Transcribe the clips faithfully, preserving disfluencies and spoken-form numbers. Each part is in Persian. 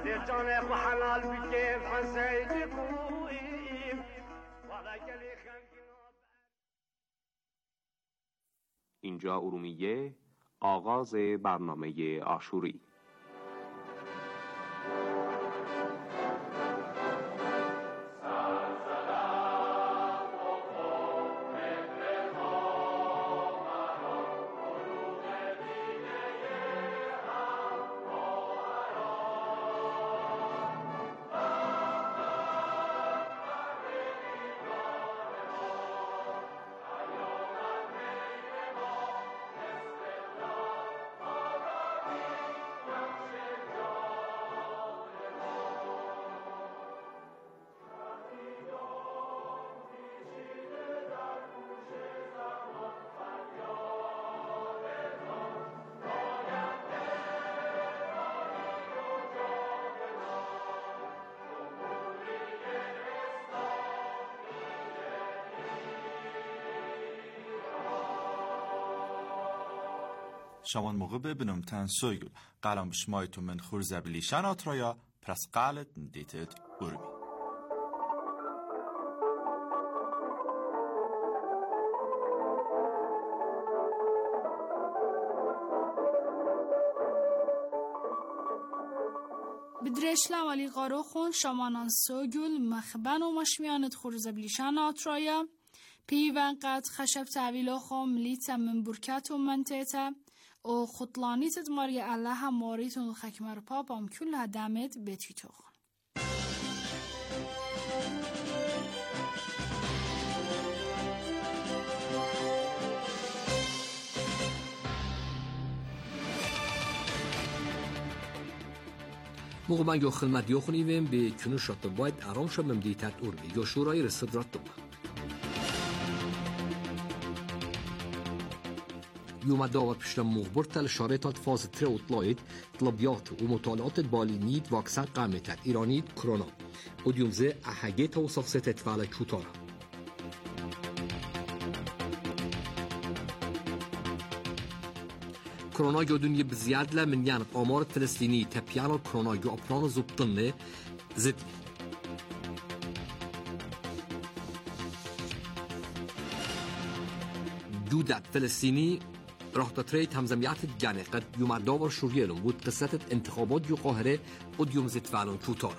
اینجا ارومیه، آغاز برنامه عاشوری. شامان موقع ببینم تن سویگل قلم بشمایتو من خورزه بلیشن آترایا پرس قالت ندیتت ارمی. بدرشلا ولی قارو خون شامانان سوگل مخبن و مشمیانت خورزه بلیشن آترایا پیوان قد خشب تعویلا خام لیتا من برکت و منتیتا و خطلانیت دماری الله ماریتون خکمر پاپام کل دمت بتی توخون. موقع من یو خدمت یو خونیویم به کنو شد باید آرام شد ممدیتت اورمی یا شورای رسد رد دوما. يوم داور بشتم مخبرت لشارطات فاز تري وطلايت طلبيات ومطالعات بالينيت واكسان قامتات إيرانيت كورونا وديوم زي أحاجيتها وصفصة تفعل كوتارا كورونا جودون يبزياد له من يانب آمار فلسطيني تبيان كورونا جو أبران زبطنه زد جودت فلسطيني راح تريد همزميات الجاني قد يوم داور شوريالهم بود قصة انتخابات جو قاهرة قد يوم زيت فعلون كوتارا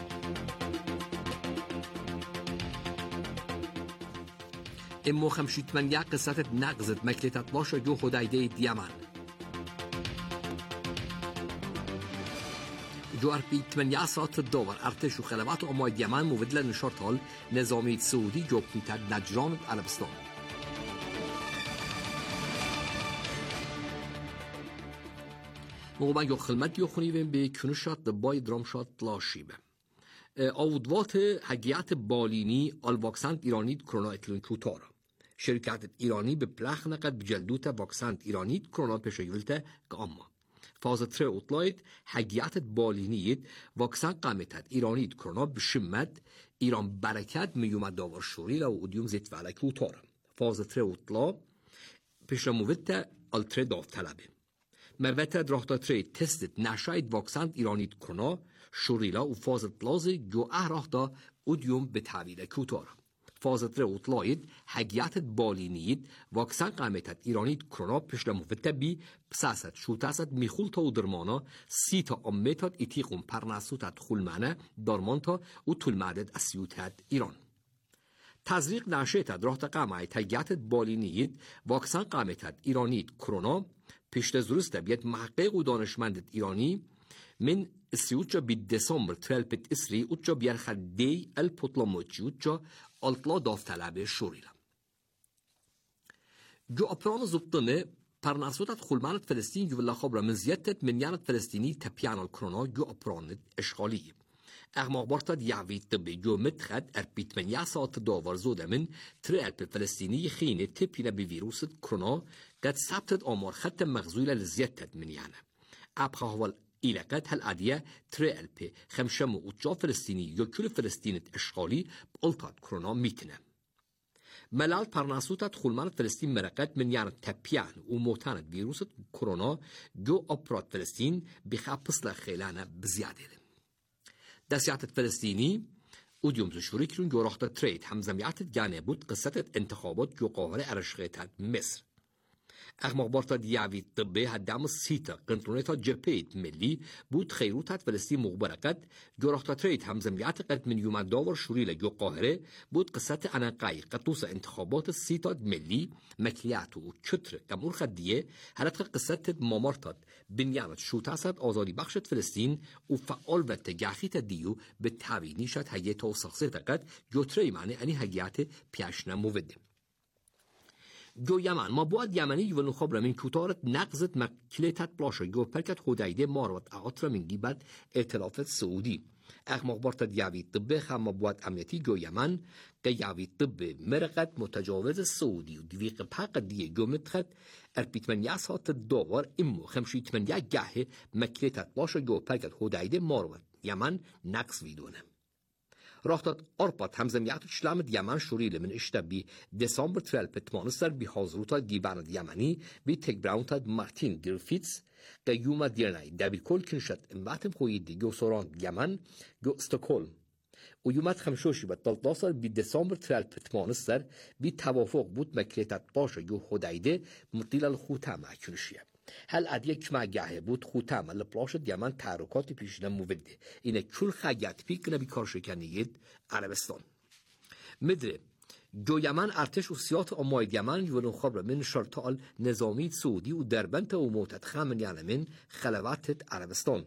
امو خمشيت من يا قصة نقزت مكلتة باشا جو خدايدي ديامان جو اربي ثمانية ساعات الداور ارتش وخلبات اما ديامان مودلا نشاط هال نظامي سعودي جو بنيتاد نجران عربستان موقع من خدمت یو خونیویم به کنوشات دبای درامشات لاشیبه. آودوات حقیقت بالینی الواکسنت ایرانیت کرونا اتلون کوتارا. شرکت ایرانی به پلخ نقد بجلدوت واکسنت ایرانیت کرونا پشیولته قاما. فاز تر اطلاعت حقیقت بالینیت واکسن قامتت ایرانیت کرونا بشمت ایران برکت میومد داور شوری لو اودیوم زیت وعلا کوتارا. فاز تر اطلاع پشمووته التر داوطلبه. مروت راهتا تری تست نشاید واکسنت ایرانیت کرونا شوریلا و فاز لازی جو اهراهتا اودیوم به تعویل کوتار. فاز تری اطلاعید حقیقت بالینید واکسن قامتت ایرانیت کرونا پشت مفته بی پساست شوتاست میخولتا و درمانا سی تا امیتات ایتیقون پرناسوتت خولمانه دارمانتا و طولمعدد اسیوتت ایران. تزریق نشیتت راهتا قامعید حقیقت بالینید واکسن قامتت ایرانیت کرونا پیشت زروست بیت محقق و دانشمند ایرانی من سیوچا بی دسامبر ترلپت اسری اوچا بیارخد دی الپوتلاموچی اوچا الطلا داوطلب شوریلا جو اپران زبطنه پرناسوتت خلمانت فلسطین جو والله خبره من زیادت من یانت فلسطینی تپیان الکرونا جو اپرانت اشغالی اغماق بارتاد یعوید طبی جو متخد اربیت من یا ساعت داور زوده من ترلپ فلسطینی خینه تپینه بی ویروس کرونا قد ثبتت آمار خط مغزولة لزيادة من يعني أبخى هو الإلاقات هالعادية تريالبي خمشم وطجا فلسطيني يكل فلسطينة إشغالي بقلطات كورونا ميتنا ملال برناسوتات خلمان فلسطين مرقات من يعني تبيان وموتانة فيروس كورونا جو أبرات فلسطين بخابص لخيلانة بزيادة دسیعت فلسطینی و دیوم زشوری کرون جوراخت ترید همزمیعت جانه بود قصة انتخابات جو قاهره ارشخیتت مصر. اخماقبارتا دیوید طبه هدام سیتا قنطرونتا جپیت ملی بود خیروتت فلسطین مغبرقت جوراختا ترید همزمیعت قد من یومن داور شوریل جو قاهره بود قصة انقای قطوس انتخابات سیتا ملی مکلیات و چتر کمور خدیه هلت قصة مامارتات بنیانت شوتاسد آزادی بخشت فلسطین و فعال و تجاخیت دیو به تابینی شد هیئت و سخصیت قد جو تری معنی انی هیئت پیشنه موده. جو یمن ما باید یمنی و نخبر من کوتارت نقضت مکلیتت بلاشه جو پرکت خدایده ماروت اعاطر من گیبت ائتلاف سعودی اخماقبارت دیوید طبه خم باید امنیتی جو یمن که یوید طبه مرقت متجاوز سعودی و دویق پاق دیه جو متخد ارپیت من یاسات داور امو خمشیت من یک گه مکلیتت بلاشه جو پرکت خدایده ماروت یمن نقص ویدونه راحتت أربط همزميات شلامد يمن شوريل من اشتبي ديسمبر تريل بتمانستر بحاضروتا جيباند يمني بتك براونتاد مارتين جرفيتس كيوما ديرناي دابل كل كنشت امباتم خويد جو سوران يمن جو استوكولم ويومات خمشوشي بتلتاصل بديسمبر تريل بتمانستر بتوافق بود مكريتات باشا جو خدايده مطيل الخوتامة كنشيه هل ادیه کما گه بود خوتم ال پلاشت یمن تحرکات پیشنه موده اینه کل خیات پیک نبی کارشکنید عربستان مدره جو یمن ارتش و سیات آماید یمن یون خبر من شرطال نظامی سعودی و دربنت و موتت خمن یعنی من خلواتت عربستان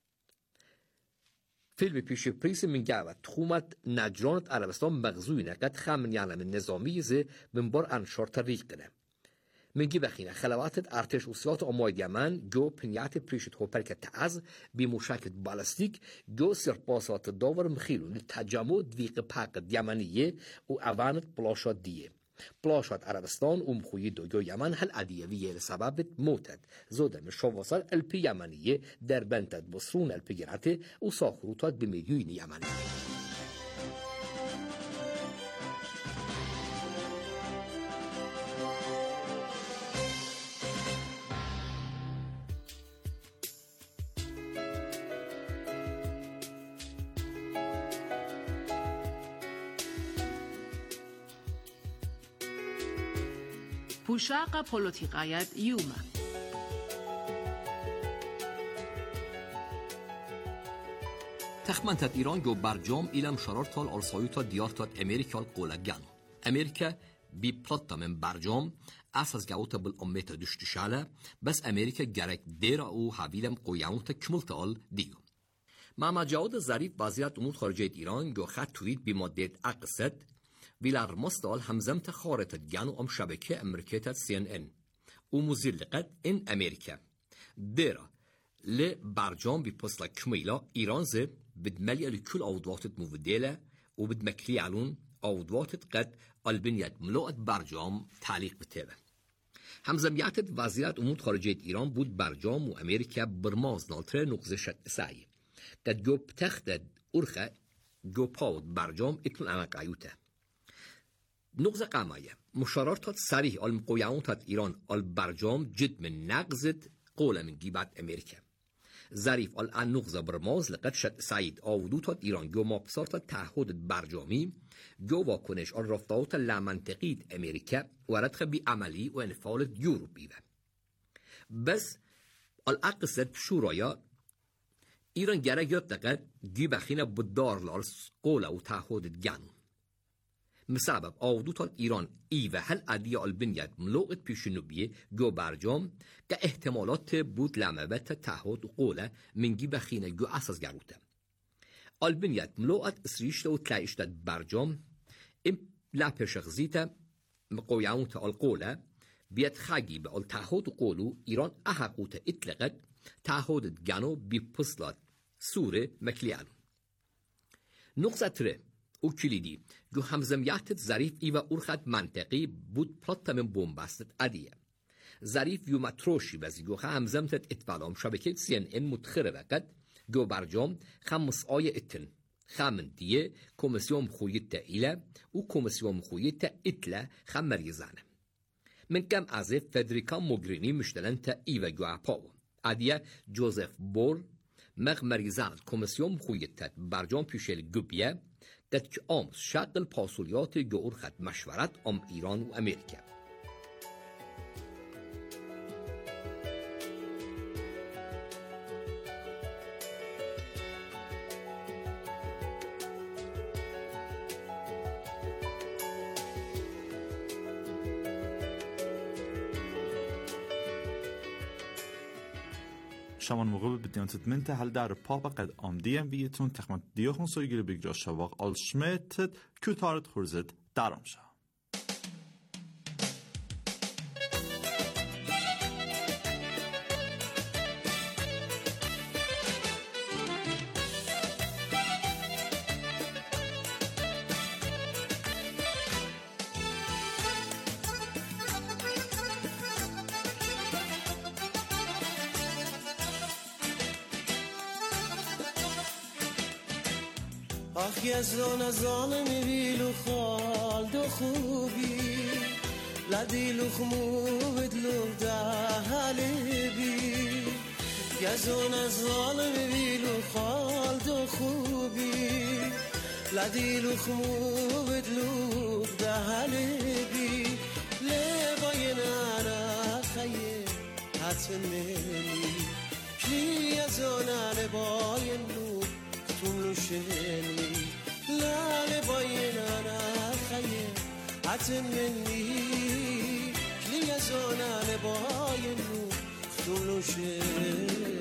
فیلم پیش پریس من گوت تخومت نجرانت عربستان مغزوی نکد خمن یعنی من نظامی زه من بار انشار تریق کنه منگی بخینه خلواتت ارتش و سیات آماید یمن جو پنیات پریشت خوپرکت تعز بی مشاکت بالستیک جو سرپاسات داور مخیلون تجمع دویق پاق یمنیه و اوانت پلاشات دیه پلاشات عربستان و مخوی دو جو یمن هل عدیویه لسببت موتد زودم شواسر الپی یمنیه در بنتد بسرون الپی گرته و ساخروتات بمیلیون یمنی پوشاق پولوتیقایت یوما تخمنتت ایران جو برجام ایلم شرارتال آلسایوتا دیارتات امریکال قولگان امریکا بی پلاتا من برجام اساس گاوتا بالأميتا دشتشالة بس امریکا گرک دیرا او حویلم قویانوتا کملتال دیو ماما جاود ظریف وزیرت امور خارجه ایران جو خط تویت بی مادت اقصد ویلار مستال همزمت خارطت جانو ام شبکه امریکیت سی ان ان و مزلقت این امریکا دیرا ل برجام بی پسلا کمیلا ایران زه بدملی لكل عودواتت موديله وبدمكلي علون عودواتت قد البنيات ملوءت برجام تعليق بتابه همزمياتت وزيرات امور خارجيه ایران بود برجام و امریکا برماز نالتر نقزشت سعی قد جو بتخدد ارخه جو پاود برجام اتون انا قايوته نقزه قامایه مشارارتات صریح المقویانتات ایران البرجام جد من نقزت قوله من گیبت امریکا ظریف الان نقزه برماز لقد شد سعید آودوتات ایران جو مابسارتات تعهد برجامی جو واکنش آن رفتاوت لامنطقید امریکا وردخ بی عملی و انفال یورو بیوه بس الاقصد شورایا ایران گره یاد دقیق گی بخینه بدار لالس قوله و تعهد گنون مسبب آودوتان ایران ای و هل عدیه البنیت ملوقت پیشنوبیه جو برجام که احتمالات بود لمبت تعهد و قوله منگی بخینه جو اساس گروته البنیت ملوقت اسریشت و تلایشت برجام ام لپشغزیت مقویانت القوله بیت خاگی به التعهد و قولو ایران احقوت اطلقت تعهد گنو بی پسلات سوره مکلیان نقطه تره او کلیدی جو همزمیاتت ظریف ای و ارخد منطقی بود پلاتا من بومبستت عدیه ظریف یو متروشی بزی جو همزمتت اتفالام شبکه سی ان ان متخره وقت جو برجام خمس آیه اتن خمن دیه کمیسیون خویت ایله و کمیسیون خویت اتله خمر یزانه من کم از فدریکا موگرینی مشتلن تا ای و جو اپاو عدیه جوزف بور مغ مريزات كوميسيون خويتت برجام بيشل جوبيه قد كأمس شغل پاسولیات جور خد مشورت ام ایران و امریکا. شمان موقع بدیان تدمنت هل در پاپا قد آمدیم بیتون تخمت دیوخون سویگیری بگرا شواق آل شمیتت کتارت خورزد درام شا. آخ یزدان ظالمی بیلو خال دو خوبی لدیلو خمود لو دهلی بی یزدان ظالمی بیلو خال دو خوبی لدیلو خمود لو دهلی بی لبای نانا خیه حتمی کلی یزدان لبای نو تملو شنی لا باينا انا خير عتمني كلي زونا لباينو تملو شني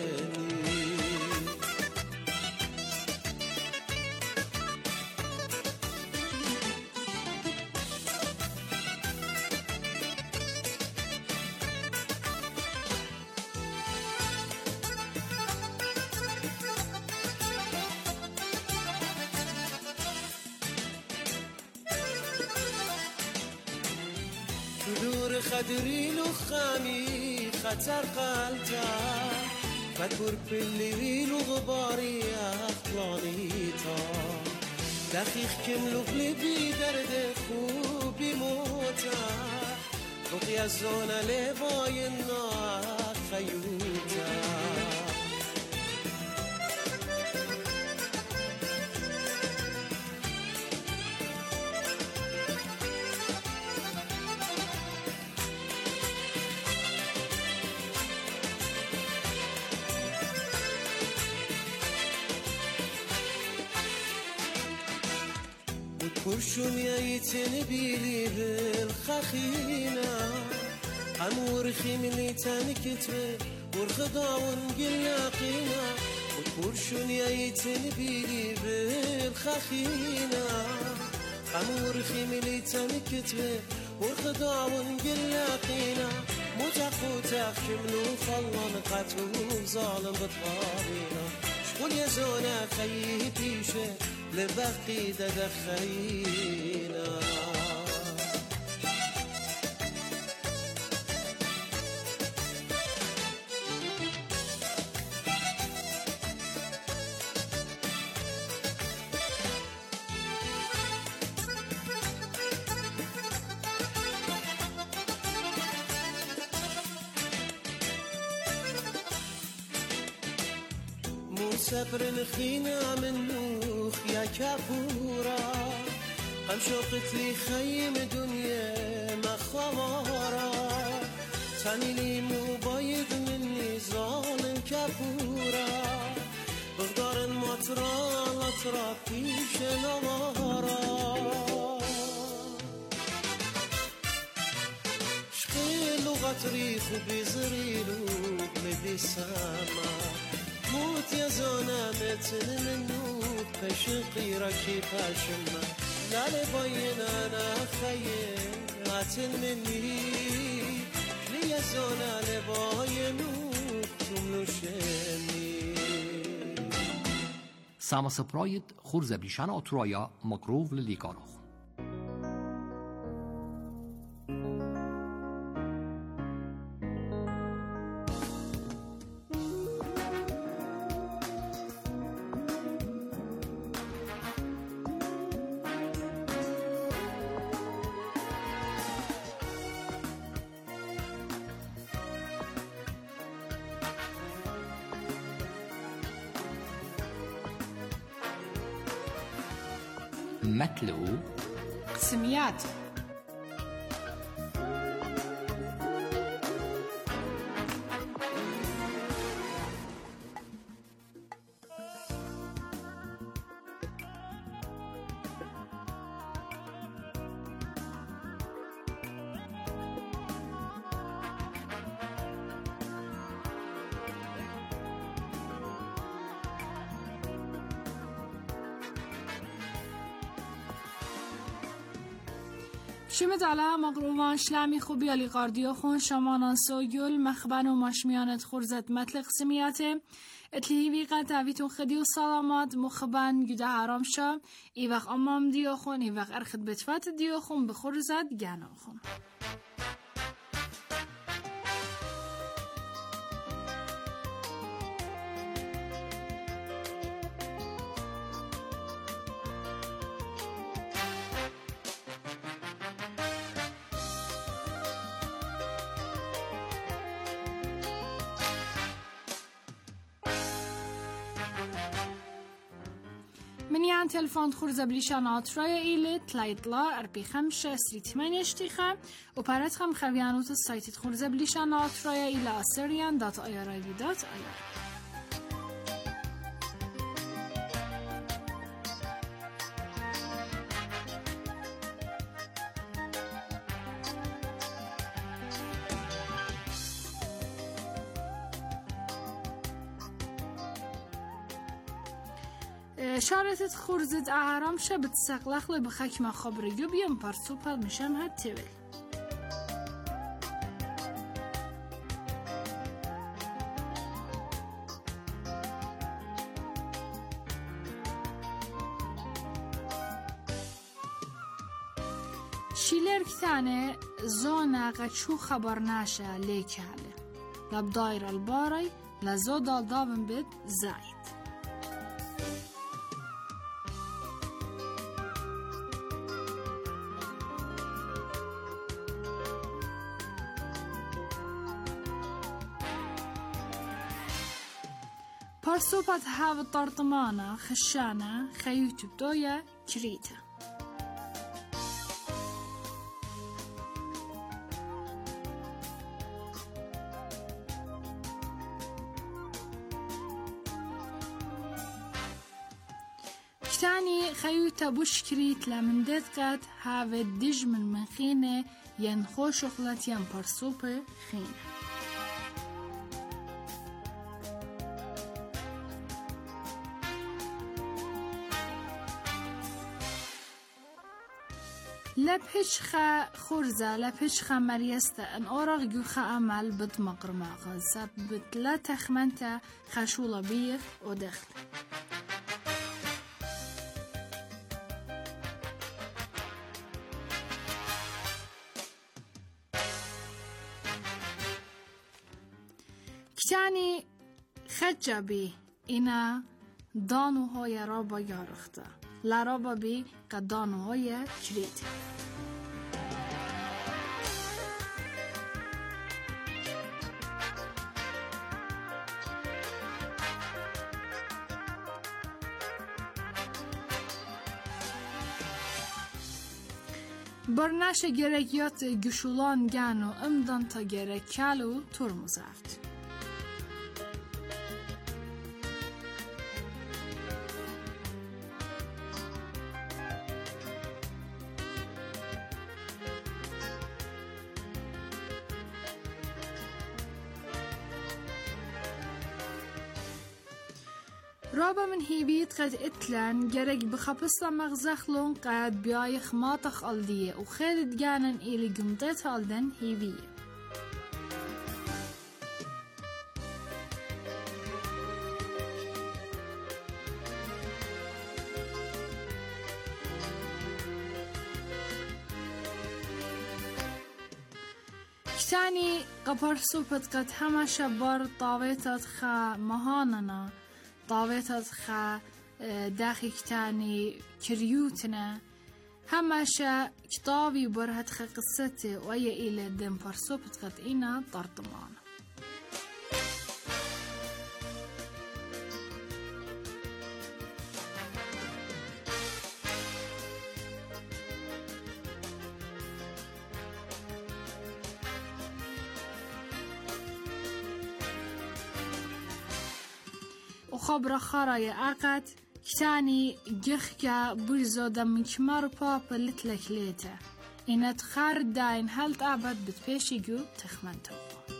دور خدري لو خامي خطر قلتا فكر باللي لو غباري اخلانيتا دقيق كم لو قلبي درد خوبي موتا بقي الزونة لباي النار خيوتا kurşun yayteni bilir الخخينا امور خيمني تنكتوي ورخداون قلاقينا kurşun yayteni bilir الخخينا امور خيمني تنكتوي ورخداون قلاقينا متقوتك شملو خلان قتو ظالم بطارينا شكون يا زونا خيي بيشه لبقي دخينا صبر نخينا منوخ يا كابورا قم شوقت لي خيم دنيا مخوارا تاني لي مبايض مني ظالم كابورا بغدار المطرى الاطراف فيش نوارا شقيل وغطريخ وبيزريلو بلدي سما موت يا زونا متن منو بشقي ركي باشما لا لبين انا خير عتن مني لي يا زونا لباينو تملو شني ساما سبرايد خورزة بلشان أطرايا مقروف لليكاروخ متلو قسميات. شمت علا مقروبان شلمی خوبی علی قاردیو خون شمانان سوگل مخبن و مشمیانت خورزت مطلق سمیاته اتلیوی قد عویتون خدی و سلامات مخبن گده حرام شا ای وقت امام دیو خون ای وقت ارخد بتفت دیو خون بخورزت گنو خون. من يعني تلفون خورزة بليشانات رايا إيلي تلايطلا أربي خمسة سري ثمانية اشتيخة وبارات خم خبيانوت السايت خورزة بليشانات رايا إلى أسريان دات آياراي دات آيار. شارتت خورزت اهرام شه بتسقلخ بخک ما خبرگو بیام پرسوپل میشن هد تیول. شیلر کتانه زونه قچو خبر نشه لیکاله لب دایر الباری لزو دال دابن بد زاید. پرسوپت هاو طرطمانه خشانه خیوت بدویه کریته. كتاني خيوت بوش كريت لمن دتقت هاو الدج من من خينه ينخو شغلت ين پرسوپ خينه. لبهش خا خورزة لبهش خا مريستا ان اورغ جو خا عمل بد مقرماغ زبط لا تخمنتا خشولة بير ودخل. كتاني خجبي إنا دانو هاي رابا يارختا لرابا بي قد دانو هاي كريت. برناش گرگیات گشولان گانو امدان تا گرگ کالو ترمزافت. رابا من هيبيت قد اتلان جرق بخبصة مغزخلون قد بيايخ ماطخ الدية وخالد جانن إلي قمطيت هالدن هيبية. كتاني قبر سوبت قد هما شبار طاويتات خا مهاننا طاويتات خا داخي كتاني كريوتنا هماشا كتابي برهت خا قصتي ويا إلى دم برسوبت قد إنا طرطمان. خبر خارای عقد کتانی گخکا برزاده مکمر پاپ لتلک لیته اینت خار داین هلت عبد بتپیشی گو تخمنتو.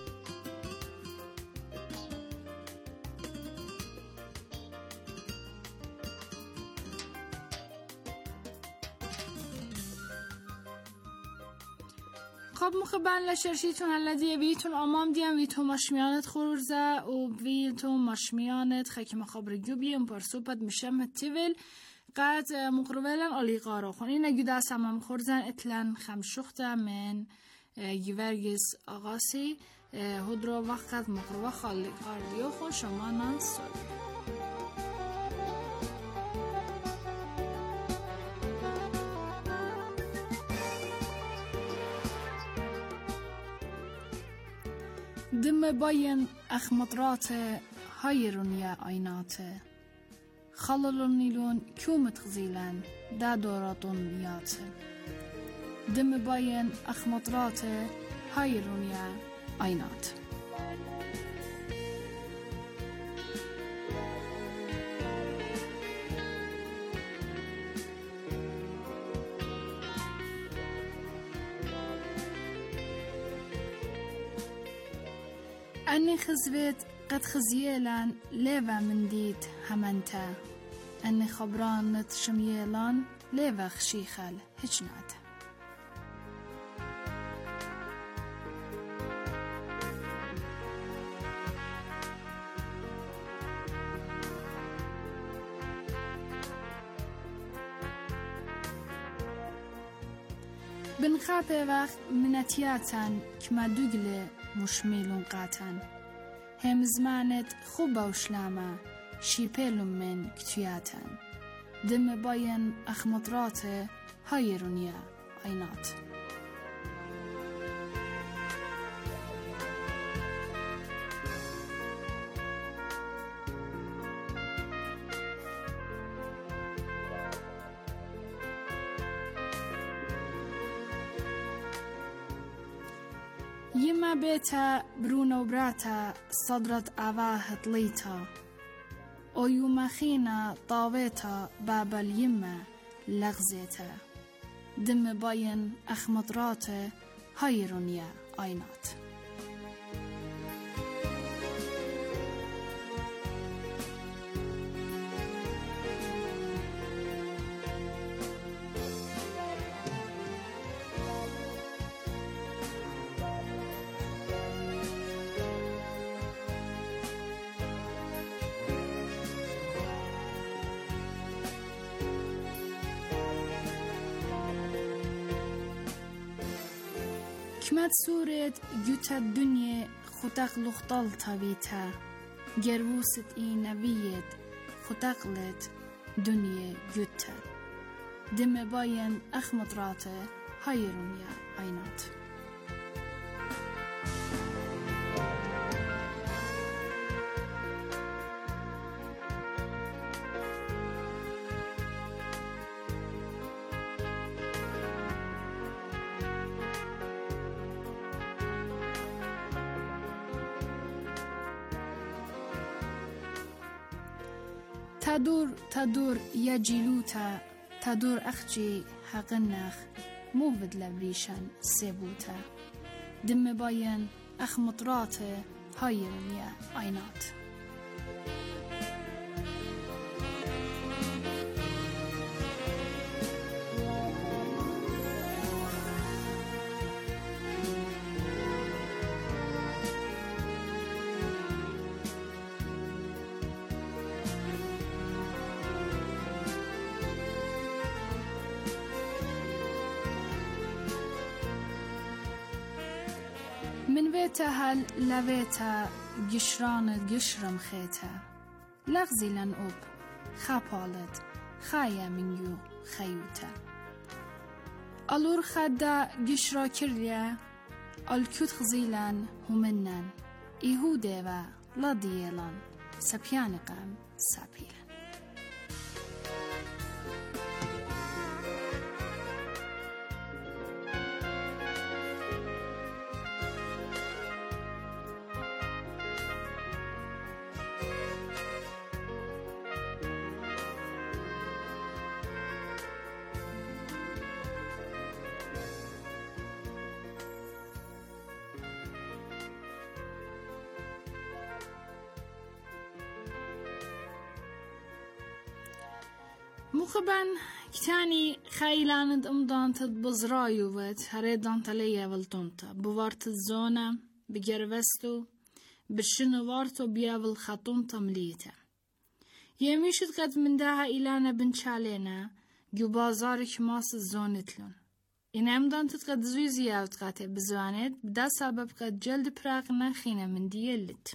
خب مخبان لشرشیتون هلدیه ویتون آمام دیم ویتون مشمیانت خورزه و ویتون مشمیانت خیلی مخبر گوبیم پرسوپت مشم تیول قد مقربلن آلی قارو خون این اگه دست همم خورزن اتلن خمشخته من گیورگیس آقاسی هدرو وقت مقربه خالی قاردیو خون شما نانسود. دم باين أخمطرات هايرونيا عينات خلل نيلون كومت خزيلان دا دوراتون بيات دم باين أخمطرات هايرونيا عينات. أني خزبت قد خزيلان ليفا من ديت همنتا أني خبرانت شميلان ليفا خشيخال هجنات. بنخابي وقت مناتياتان كما دوغلي مشميلون قاتن هم زمانت خوبا وشلامة شيبيلون من كتياتن دم باين أخمطرات هايرونيا عينات. يما بيتا برونو براتا صدرت أواه طليتا أو يما خينا طاويتا باب اليما لغزيتا دم باين أخمطرات هايرونيا عينات. كمات سورة جوتا الدنيا خطاق لخطال طبيتا جروست اي نبيت خطاقلت دنيا جوتا دم باين اخمطراته هايرونيا عينات. تدور تدور يا جيلوتا تدور أخجي حقنخ موفد لبريشان سيبوتا دم باين أخ مطراته هايرونيا عينات. من بيتا هل لبيتا قشران قشرم خيتا لغزي لن أب خابالت خايا من يو خيوتا ألور خدا قشرا كرليا الكوت خزيلان همنن إيهودي و لديلان سبيانقام سابيلا. مخبن كتاني خيلاند امدانت بزرايوت هريدان تليه والتونتا بوارت الزونة بجربستو بشنو وارتو بيابل خطونتا مليتا يميشت قد من داها إلانا بنشالينا جو بازارك ماس الزونتلون إن امدانت قد زويزي اوتقاتي بزوانت بدا سبب قد جلد براغنا خينا من ديالت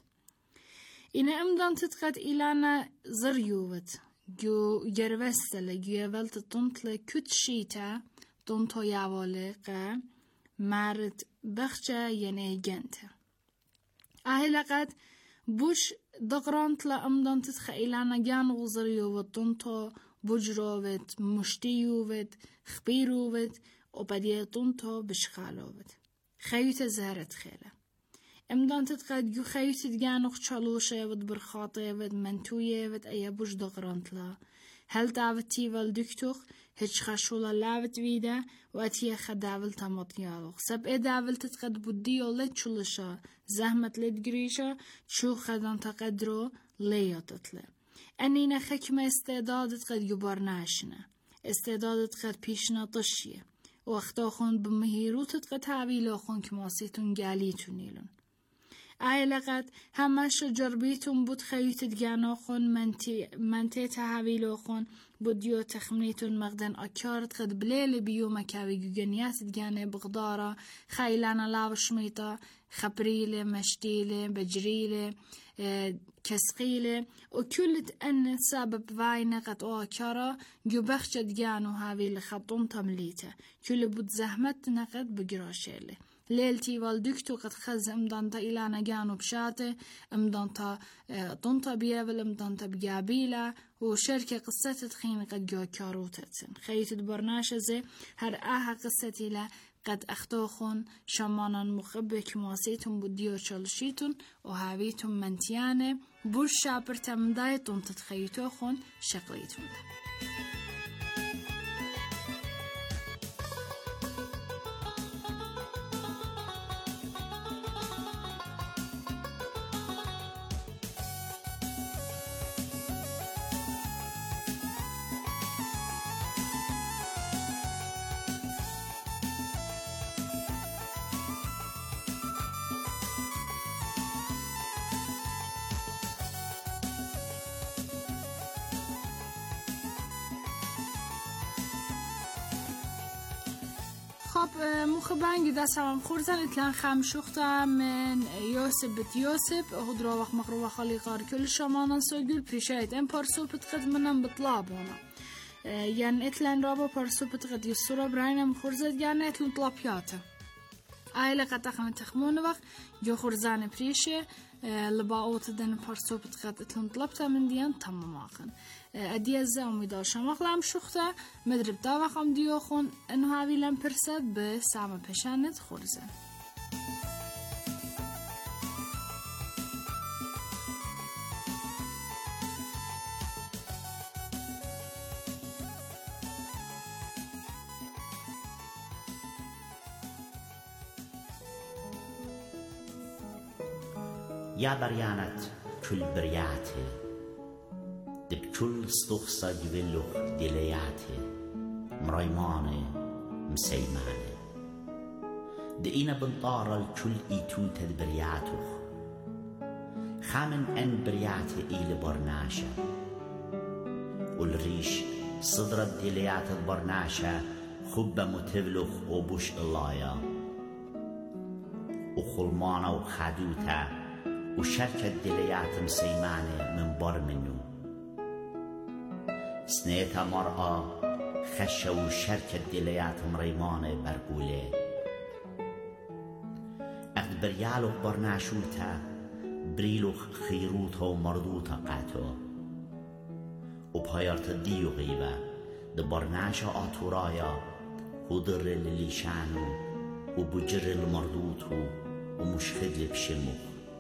إن امدانت قد إلانا زريوت جو جربستل جو يولت تنطل كت شيتا تنطو يعوالق مارد بخشة ينه جنته أهلا قد بوش دقرانت لأمدان تتخيلانا جان غزريو وطنطو بجرووت مشتيووت خبيرووت وبديه طنطو بشخالووت خيوت زهرت خيلة امدان تتقد جو خيوت جانوخ چالوشه ود برخاطه ود منتويه ود ايا بوش دقرانت لا هل دعوتي والدكتوخ هج خشولا لاوت ويدا واتيه خداول تماطيالوخ سب اي داول تتقد بوديو لتشلشا زحمت لتگريشا شو خدان تقدرو لياتتله انينا خكمة استعدادت قد يبار ناشنا استعدادت قد پیشنا طشيه وقتاخون بمهيروتت قد تعويلاخون كماسيتون گاليتونيلون عائلقت همش جربيتون بود خيوتت جاناخون منتي منتي تحويلاخون بوديو تخمنيتون مقدن اكارت قد بليل بيو مكاوي جنيات جاني بغدارة خيلانا لاوشميتا خبريلة مشتيلة بجريلة اه كسقيلة وكل أن سبب واينا قد اكارا جو بخشت جانو هاوي لخطون تمليته كل بود زحمت نقد بجراشيله ليلتي والدكتو قد خز امدانتا إلانا جانو بشاته امدانتا طنطا بيابل امدانتا بجابيلا وشركة قصة تخين قد جو كاروتتن خيط برناشة زي هر آها قصتي لا قد اختوخون شمانا مخبك مواسيتون بوديو چلشيتون وهاويتون منتيانه بوش شابر تمدايتون تتخيطوخون شقليتون خب مخبانگی دستم خوردن اتلان خم شوخته من یوسف بت یوسف هدرا وقت مقروبه خالی قار کل شمانان سوگل پیشایت این پرسوبت قد منم بطلابونا یعنی اتلان رابا پرسوبت قد یسورا براینم خورزد یعنی اتلان طلابیاته آیله قد اخم تخمون وقت جو خورزان پریشه لباوت دن پرسوبت قد اتلان طلبته من دیان تمام آخن ادي الزاومي داشا مخلام شخته مدرب داوخم ديوخون انو هاوي لم پرسد به سام پشانت خورزه يا بريانت كل برياتي دب كل استخصى جبلوخ دلياتي مريماني مسيماني دقينا بنطارة الكل ايتون تدبرياتوخ خامن ان برياتي ايل برناشا والريش صدرت دليات البرناشا خبة متبلوخ وبوش اللايا وخلمانا وخادوتا وشركة دليات مسيماني من بر منو سنيتا مرأة خشة وشركة دليات مريماني برقولي اقد بريالوخ برناشوتا بريلوخ خيروتا ومردوتا قاتو وبهايارت ديو غيبة ده برناشا آتورايا ودر لليشانو وبجر المردوتو ومشخد لبشموخ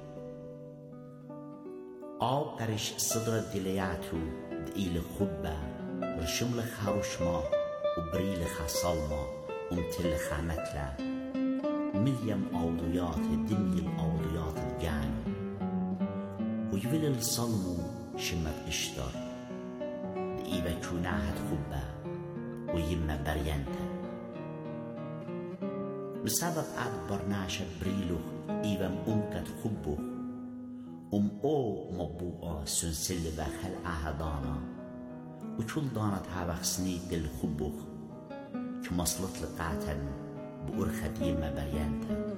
آب قرش صدر دلياتو دقيل خبة رشم لخ هروشما وبري لخ صلما ومتل لخ متلا مليم أوضيات دميم أوضيات الجان ويفل الصلمو شمت اشتر إيبا كوناهد خبا ويما بريانتا بسبب عد برناشة بريلوخ إيبا مؤمكت خبوخ أم أو مبوعة سنسل بخل أهدانا وشول دانت هاوخسني دل خبوخ كمصلت لقاتن بأرخد يما بريانتا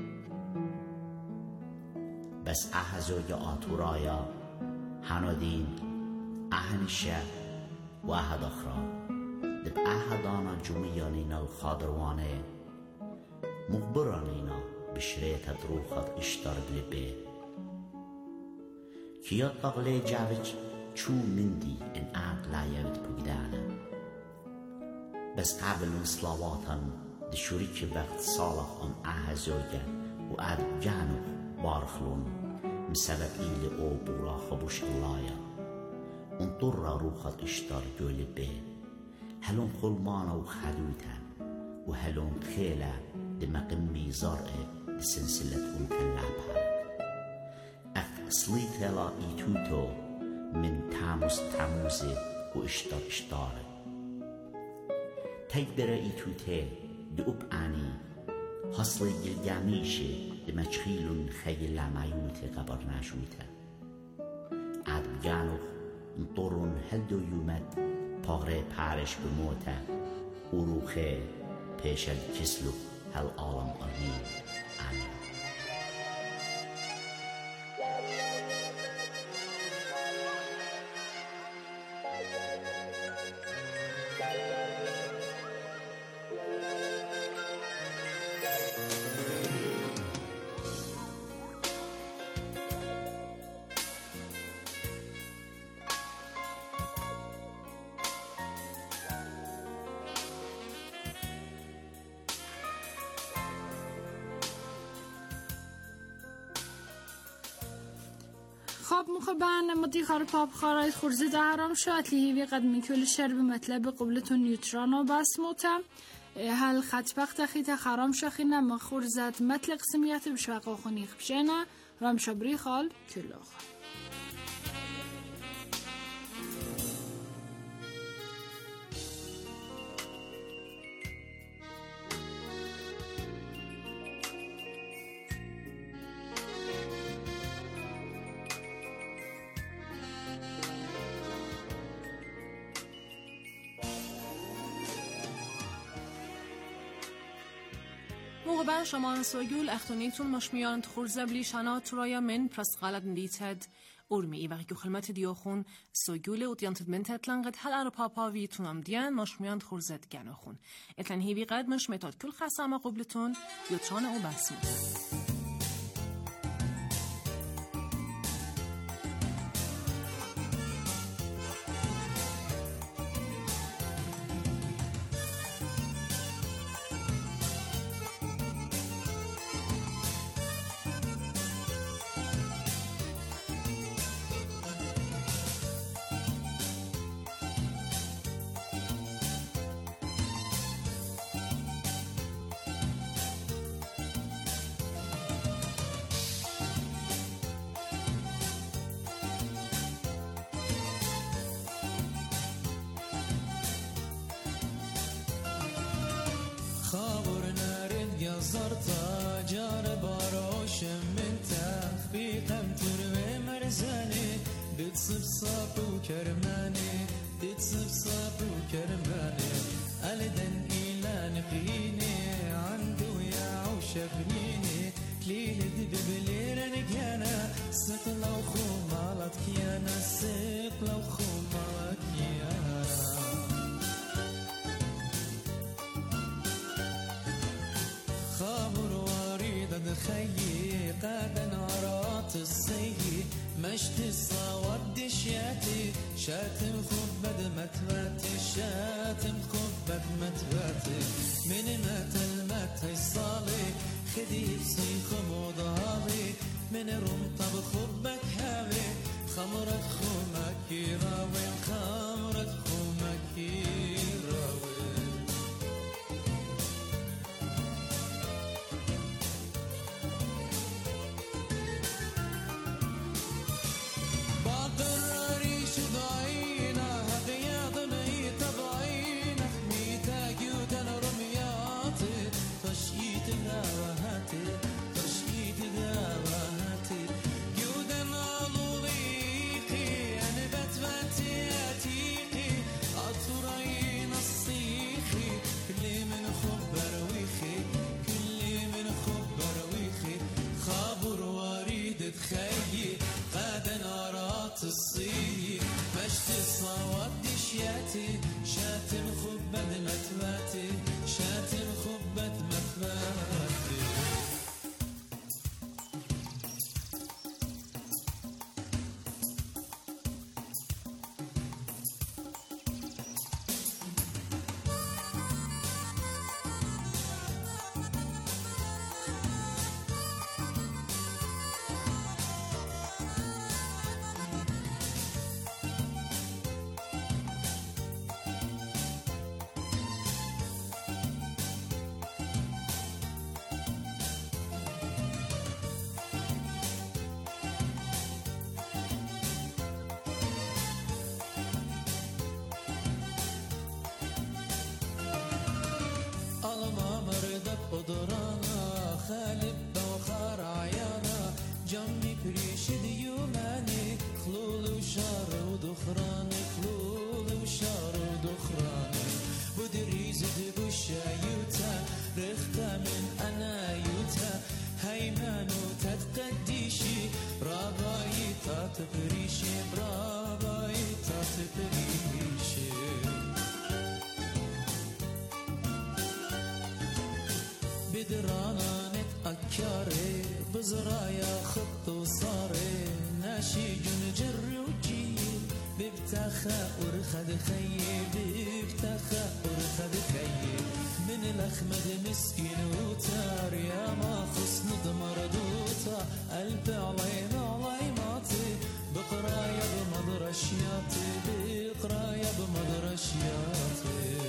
بس أهزوج آتورايا هنودين أهنشة وأهد أخرى دب أهدانا جميانينا الخادروانه مخبرانينا بشريت دروخات اشتر بلبه كيات أغلي جاوج چو مندي إن عاد لا يبت بقدانا بس قابل صلواتا دشوريك وقت صالح أن أهزوجا وأد جانو بارخلون بسبب إيلي أو بورا خبوش اللايا انطر روخات اشتر جولي بيه هلون خلمانا وخدوتا وهلون خيلة دمقمي زرقة بسنسلة ومكلابها أخ صليتلا إيتوتو من تاموس تاموزي واشتر اشتاري تيدر إيتوتي دؤب آني حصلي جلجاميشي دمشخيلون خيل معيوتي قبر ناشوتا عد بجانوخ انطرون هلدو يومد پاغره پارش بموتا وروخه پیشل کسلو هل عالم آمین آمین خب مخبران مدی خار پاپ خارای خورزی دارم شد لیهی قد میکل شر به مطلب قبلتون نیوترانو بس موتم هل خط بخت خیت خرام شخینه مخورزت مطلق سمیت بشوق خونی خبشنه رام شبری خال کلاخ موقع شما سوگول اختونیتون مشمیان خورزه بلیشانات ترایا من پرست غلط ندیتد ارمی و که خدمت دیوخون سوگول و دیانت منتت لنقد هل ار پاپا ویتون ام دیان مشمیان خورزت گناخون اتن هیوی قد مش متاد کل خسامه قبلتون یوتران او بس میده زرتا جار باروش من تخفيقم تروي مرزاني بتصب صاب وكرماني بتصب صاب وكرماني ألدن إلى نقيني عنده يا وشبنيني ليل دبلير نجانا سق لو خمالت كيانا سق لو خمالت كيانا خابر وريد خيي قاد نارات الصيي مشت الصواد شاتي شاتم خبد متباتي شاتم خبد متباتي من مات المات الصالي خديب صيخ مضالي من رمطب خبك هاوي خمرت خمك راوي خمرت خمك راوي باقراري شدعينا هديا نارات الصيف مشت الصوت دشياتي شاتم خبت متباتي شاتم خبت متباتي قدرانا خالب بوخار عيانا جمي بريشد يوماني خلول وشار ودخراني خلول وشار ودخراني بدري زد بشايوتا رختا من أنا يوتا هيمانو تتقديشي براباي تاتبريشي براباي تاتبريشي بدرانا نتأكاري بزرايا خط وصاري ناشي جن جري وجيل ببتخا ورخد خيب ببتخا ورخد خيب من الأخمد مسكين وتار يا ما خص نضمر دوتا قلب علينا عليماتي بقرايا بمدرشياتي بقرايا بمدرشياتي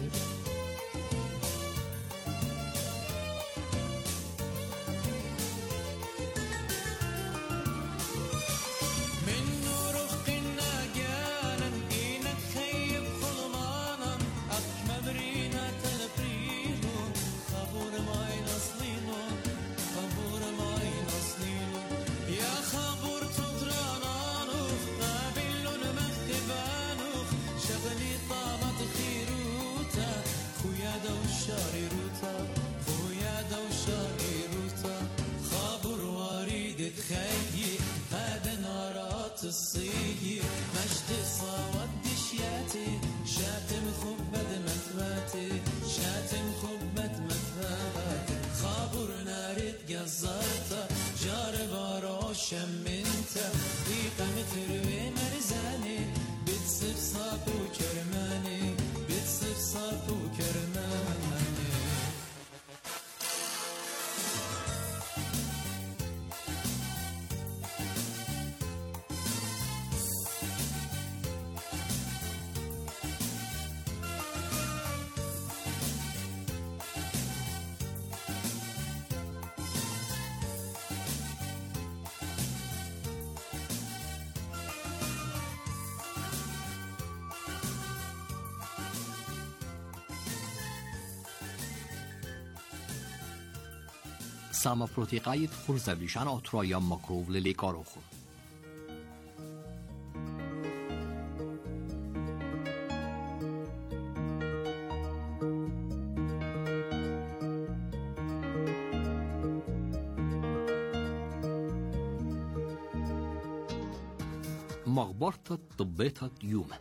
الصيف مجد صوت دشياتي شاتم خبت متباتي شاتم خبت متباتي خابر نارت جزارتا جارب عروشم منتا ديقة متروي مرزاني بتصف صابو كرماني بتصف صابو كرماني Sama protegajt xurżevlixan otroja makrov li li karochu. مغبرة طبيتها يوم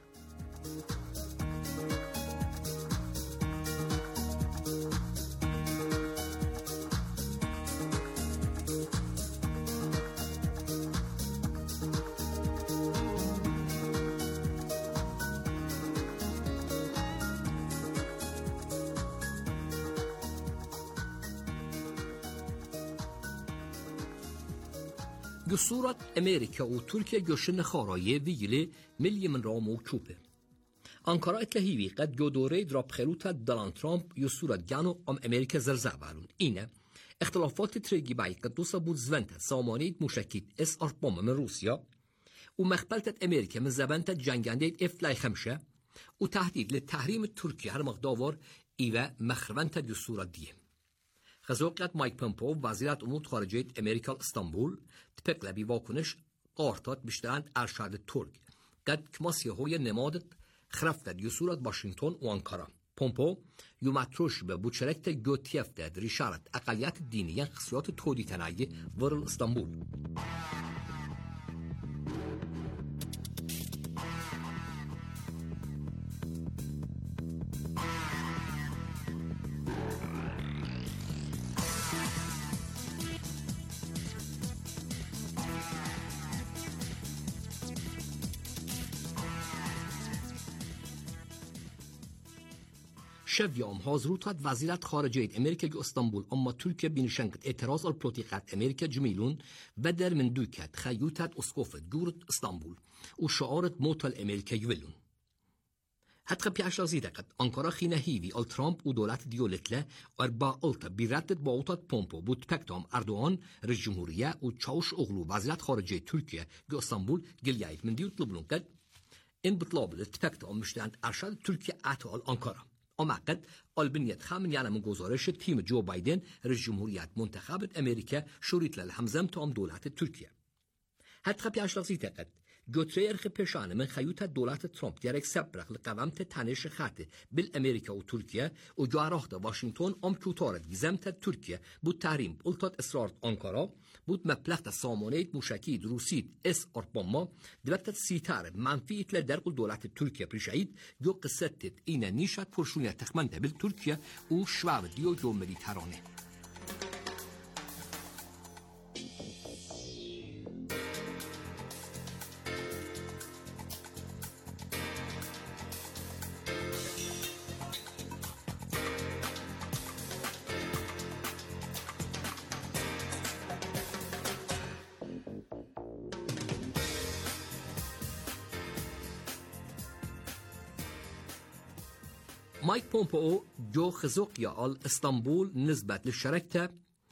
Gussurat Amerika och Turkiya görsün خارایه ویگلی ملی من رام و چوبه. آنکارا اتلاهیوی قد گودوره دراب خلوت دالان ترامپ یسورت گانو ام امریکا زرزع برون. اینه اختلافات ترگی بای قد دوسا بود زونت سامانید مشکید اس اربام من روسیا و مخبلت امریکا من زبانت جنگندید افلای خمشه و تهدید لتحریم ترکیه هر مقداور ایوه مخرونت یسورت دیه. خزوقت مایک پمپو وزیرت امور خارجه امریکا استانبول تپکل بی واکنش قارتات بیشترند ارشاد ترک قد کماسی های نمادت خرفتد یسورت واشنگتن و آنکارا پمپو یومتروش به بوچرکت گوتیفتد ریشارت اقلیت دینی خصوصیات تودی تنایی ورل استانبول شوی ام هازروتات وزیرت خارجه امریکا استانبول اما ترکیه بینشنگت اعتراض ال پروتیقت امریکا جمیلون و در من دوکت خیوتت اسقفت جورت استانبول و شعارت موتال امریکا یولون حتی پیش از دیدگت آنکارا خینه هیوی ال ترامپ و دولت دیولتله و با التا بیرتت با اوتات پومپو بود پکتام اردوان رئیس جمهوریه و چاوش اغلو وزیرت خارجه ترکیه جو استانبول گلیایت من دیوت لبنان کد این بطلاب پکتام مشتند ارشاد ترکیه اتال آنکارا اما قد البنیت خامن یعنی من گزارش تیم جو بایدن رئیس جمهوریت منتخب امریکا شریط للهمزم تام دولت ترکیه حتی پیش از دیدگت جوتري ارخ پیشانه من خیوت دولت ترامپ دیرک سبرق لقوامت تنش خاطه بالامريكا وتركيا وجارخت واشنطن ام كوتارت گزمت تركيا بود تحریم قلتات اصرار آنکارا بود مبلغ سامانه موشکی روسید اس اربما دبت سیتار منفیت لدرق دولت تركيا برشعید جو قصتت اینا نیشت پرشونیت تخمنده بال تركيا و شواب دیو جو مدیترانه مايك بومبو جو خزوقيا آل اسطنبول نسبة للشركة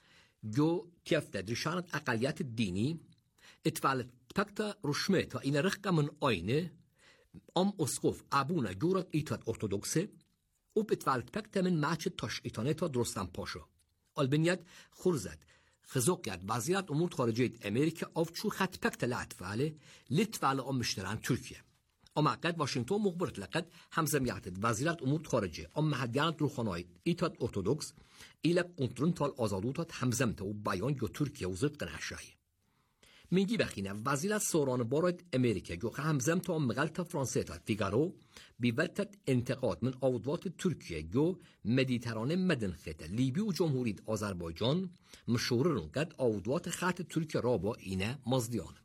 جو كيف تدريشانة أقليات الديني اتفعلت بكتا رشميتا إن رقة من أينه أم أسقف أبونا جورت إيتات أرثوذكسي وبتفعلت بكتا من ماتش تاش إيتانيتا درستان باشا البنيات خرزت خزوقيات وزيرة أمور خارجية أمريكا أوفشو خط بكتا لاتفعله لتفعل أم مشتران تركيا اما قد واشنطن مخبرت لقد همزميات وزيرة امور خارجه ام هديانت روخانايت ايتات ارثوذكس الى كونترنتال ازادوتات همزمته و بیان جو ترکیه و زد قنحشای میگی بخینه وزیرت سوران بارد امریکا جو همزمته ام مغلطه فرانسیتا فیگارو بیولتت انتقاد من آودوات ترکیه جو مدیترانه مدن خیطه لیبی و جمهوریت آذربایجان مشوررون قد آودوات خط ترکیه را با اینه مزدیانه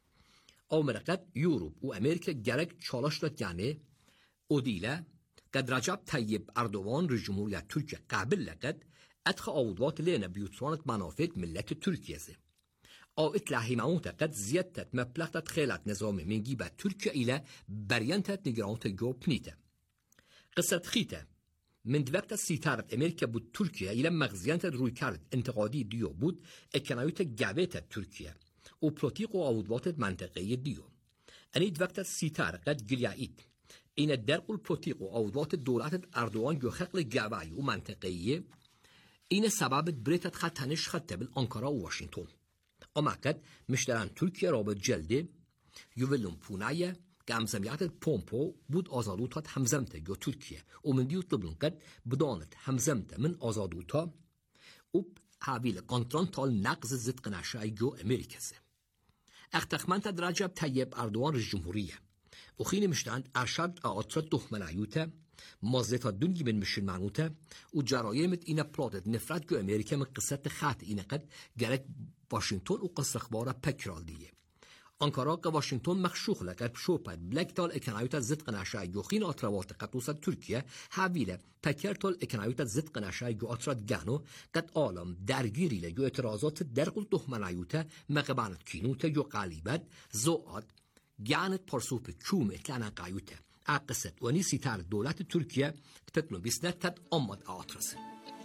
آمریکا یوروپ و امریکا گرگ چالش داد یعنی اودیله قد رجب طیب اردوان رئیس جمهوریت ترکیه قبل لقد ادخل آودوات لینه بیوترانت منافع ملت ترکیه زه او اطلاعی معونت قد زیادت مبلغت خیلت نظام منگی با ترکیه ایله بریانتت نگرانت جو پنیته قصه خیته من دوقت سیتارت امریکا بود ترکیه ایله مغزیانت روی کرد انتقادی دیو بود اکنایوت گویت ترکیه و پروتیق و آودوات منطقه دیو اني دوقت سیتار قد گلیایید این درق الپروتیق و آودوات دولت اردوان جو خقل گوای و منطقه این سبب بریتت خط تنش خط بل آنکارا و واشنطن اما قد مشتران ترکیه را به جلده یولون پونایه گمزمیات پومپو بود آزادوتات همزمته جو ترکیه و من دیو طبلن قد بدانت همزمته من آزادوتا و حاویل کنترانتال نقض زد قناشای جو امریکاسه اختخمنت رجب طیب اردوان رئیس جمهوریه و خیلی مشتند ارشد آترت دخمنایوته مازدتا دنگی من مشن معنوته و جرایمت اینا پلاتت نفرت جو امریکا من قصت خط اینا قد گرک واشنطن و قصر اخباره پکرال دیه آنکارا که واشنطن مخشوخ لقد شوپد بلکتال اکنایوت زد قناشای جو خین آتروات قطوسات ترکیه حویله پکرتال اکنایوت زد قناشای جو آترات گانو قد آلم درگیری لجو اعتراضات درقل دخمنایوته مقبانت کینوته جو قالیبت زواد گانت پرسوپ کوم اتلانا قایوته اقصد ونی سیتار دولت ترکیه تتنو بیسنتت امد آترسه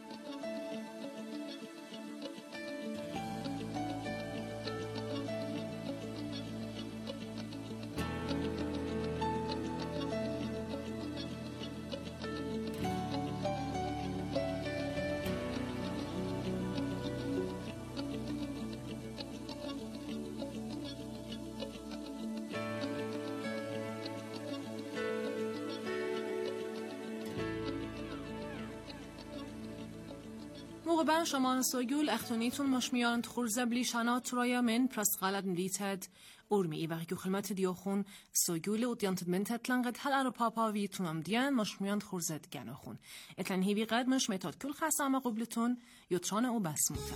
موقع شما سوگل اختونیتون مشمیان خورزه بلیشانات رایا من پرست غلط ملیتد ارمی ای وقتی خدمت دیوخون سوگل و دیانت منتت لنقد هل ارو پاپا ویتونم دیان مشمیان خورزت گناخون اتلن هیوی قد مش متاد کل خسام قبلتون یوتران او بسموته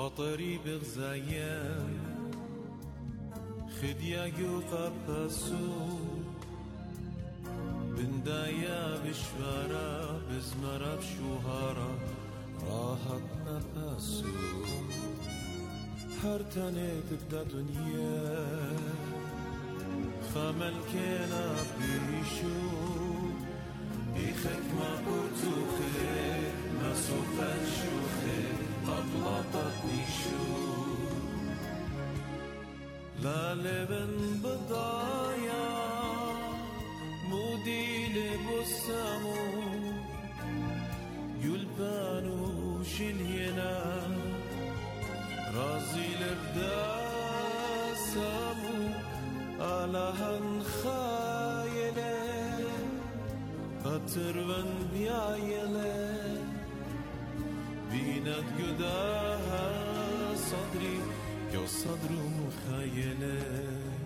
قطري بغزايم خديا يوقع بسو بندايا بشوارا بزمرا بشوهارا راحت نفسو هر تنه تبدا دنيا خمل كنا بيشو بيخك ما قرتو خير ما سوفت شو خير أبلطت نيشو لا لبن بضايا مودي لبسامو يلبانو شلينا رازي لبدا سامو على هنخايلة أترون بيايلة بينات قداها صدري يا صدر مخيلة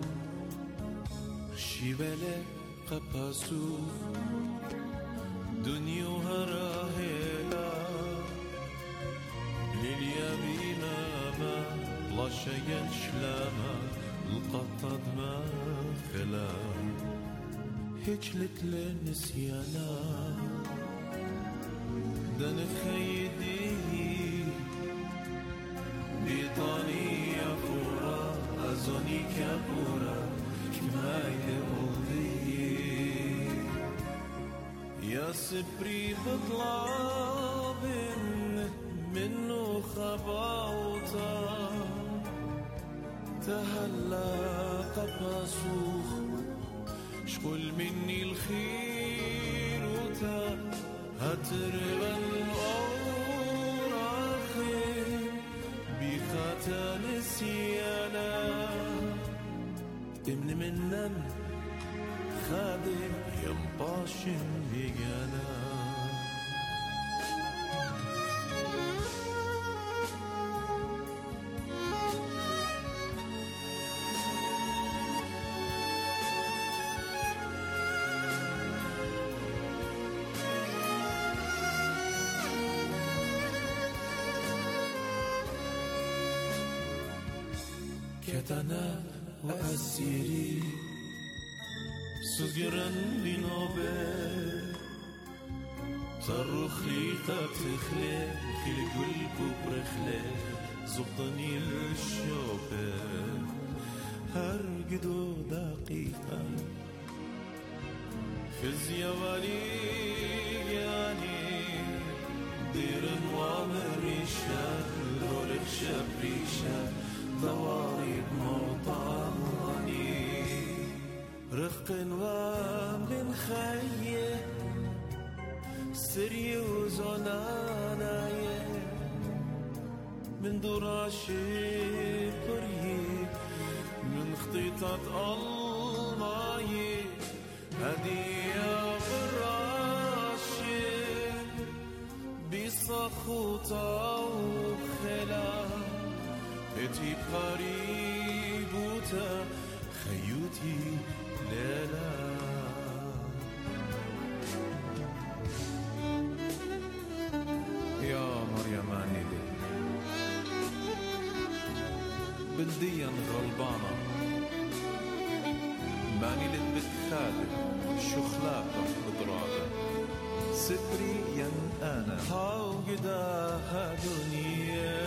شيبلة قباسو دنيا هراهلا لليا بإماما لا شيء شلاما القطد ما خلا هجلت لنسيانا دن خيدي بيطاني يا فورا أزوني كابورا كما يقولي يا سبري بطلاب منه خباوتا تهلا قباسوخ شقل مني الخير وتا هتربن أوراخي بخاتا نسيانا امن منن خادم ينباشن بيجانا كتنا وأسيري صغيرا بنوبة صرخي تخلي كل قلب برخلي زبطني الشوبة هرقدو دقيقة خزيا والي يعني ديرن وامريشا دورك شبريشا ضوارب موطاني رفق ومن خيه سري وزنانايه من دراشي بريه من خطيطة المايه هدية براشي بصخوطة وخلا اتي قريبوتا خيوتي ليلى يا مريم عنيدي بلديا غلبانة ماني لتبتخالي شخلاقة بضرادة ستري ين أنا هاو قداها دنيا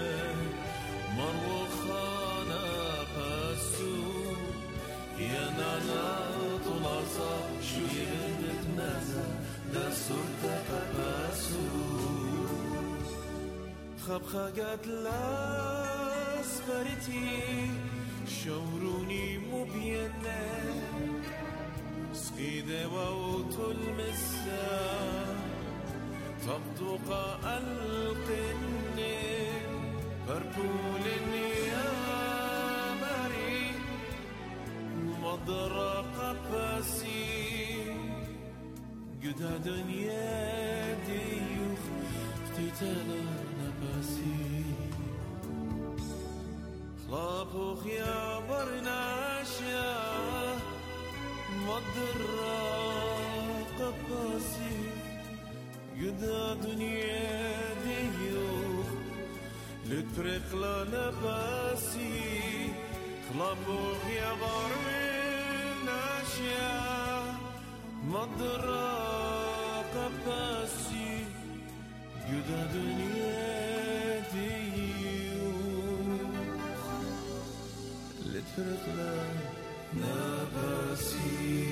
مروخانا باسو يا نانا طلاسا شو يبنت نازا دا سلطة باسو خبخاقات لاس بريتي شوروني مبينة سقيدة ووتو المسا تبطق القنة بربولني يا مري مضرق باسي قدا دنيا ديوخ اختتالا نباسي خلابوخ يا برناشا مضرق باسي قدا دنيا ديوخ لترق لنباسي خلابوخ يا غرمين أشياء مدرق باسي جدا دنيا ديو لترق لنباسي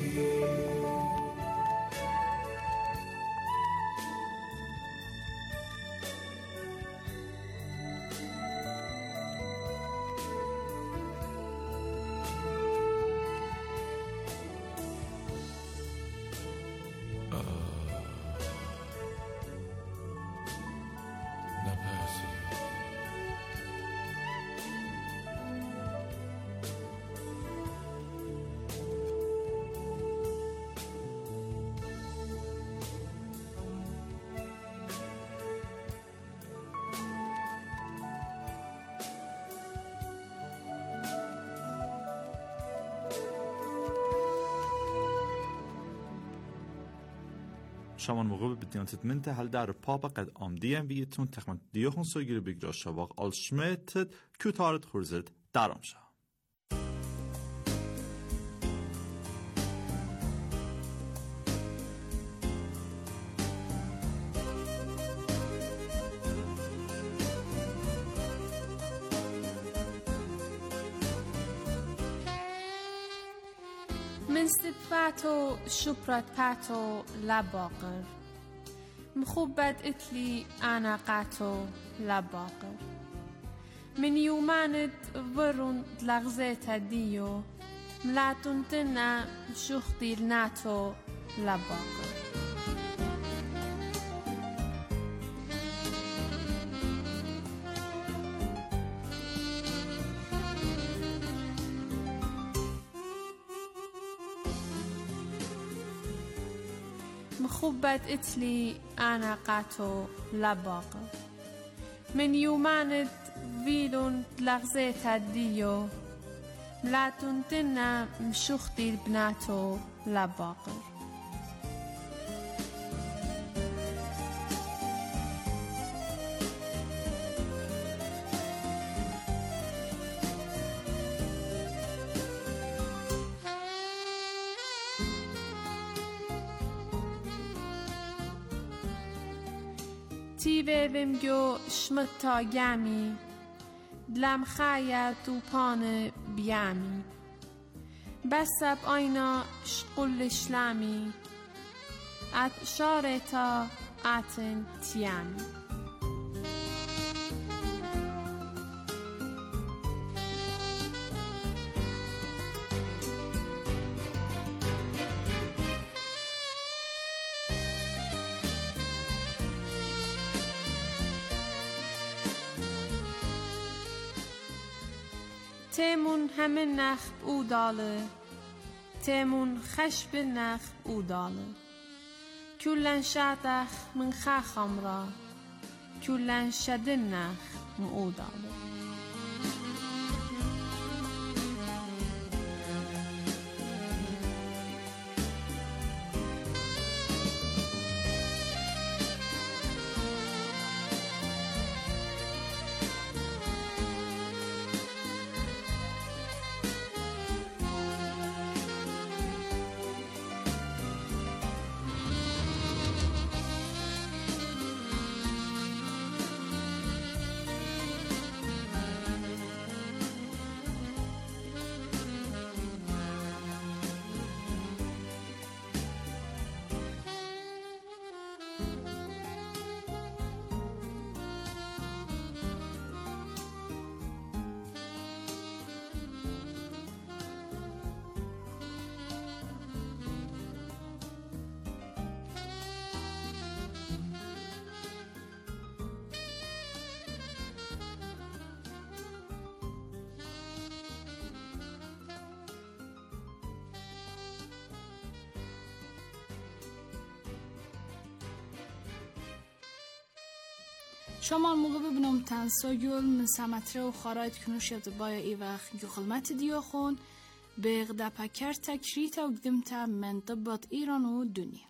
شامان موقع بديانت منته هل در پاپا قد آمدیم ویتون تخمن دیوخون سوگیری بگرا شواق آل شمیتت کتارت خورزت درام شا. من صفاتو شبرت باتو لباقر مخبت اتلي أنا قاتو لباقر من يومانت ورون دلغزيت ديو ملاتون تنا شخطي الناتو لباقر مخبت اتلي أنا قاتو لباقر من يومانت فيلون لغزيت ديو ملاتون تنا مشوختي البناتو لباقر تیوه ومگو شمتا گمی دلم خایه توپان بیامی بسب آینا شقل شلامی ات شارتا اتن تیامی تيمون همه نخب او داله تيمون خشب نخب او داله كلن شاتخ من خاخم را كلن شدن نخ من او داله شما موقع ببینم تنساگل من سمتره و خارایت کنوش یاد بایا ای وقت یو خلمت دیو خون به غدپکر تکریت و گدمت من طبات ایران و دنیا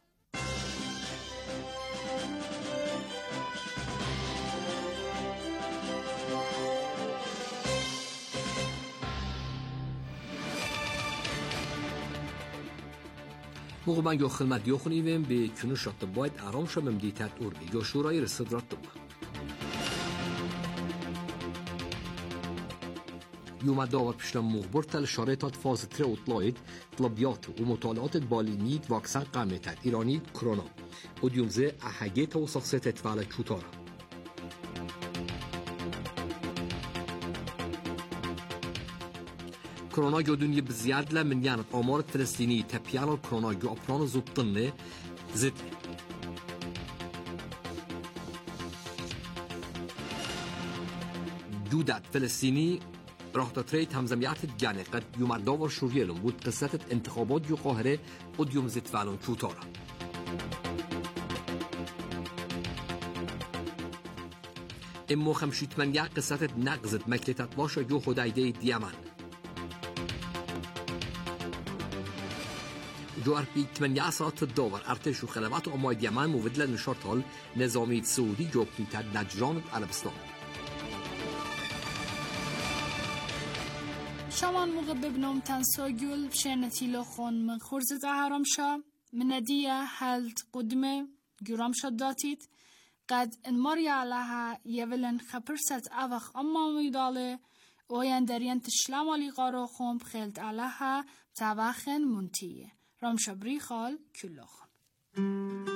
موقع من یو خدمت یو خونیویم به کنو شات باید آرام شم مدیتت اورمی یو شورای رسدرات دوما يوم داور پیشنا مخبرت الشريطات فاز تري وطلايد طلبيات ومطالعات بالينيت واكسان قامتات إيراني كورونا وديومزي أحاجيت وصخصيت اتفعال كوتارا كورونا جو دنيا بزيادة من يانت آمار فلسطيني تبيان كورونا جو أبران زبطنة زد جودات فلسطيني راح تريد همزميات الجاني قد يوم داور شوريلهم بود قصة انتخابات جو قاهرة قد يوم زد فعلون كوتارا امو خمشيت من يا قصة نقزت مكلتت باشا جو خدايدي ديامان جو اربي ثمانية ساعات الدور ارتش وخلبات امای ديامان مودلا نشاطال نظامی سعودی جو بنيتاد نجران عربستان شامان موقع ببنوم تنساگل شنتی لخون من خورزت احرام شا من ندیه هلت قدمه گرام شد داتید قد انماری علیها یولن خپرست اوخ اما میداله اوین درین تشلم علی قارو خون بخیلت علیها تاوخن منتیه رام شبری خال کلوخون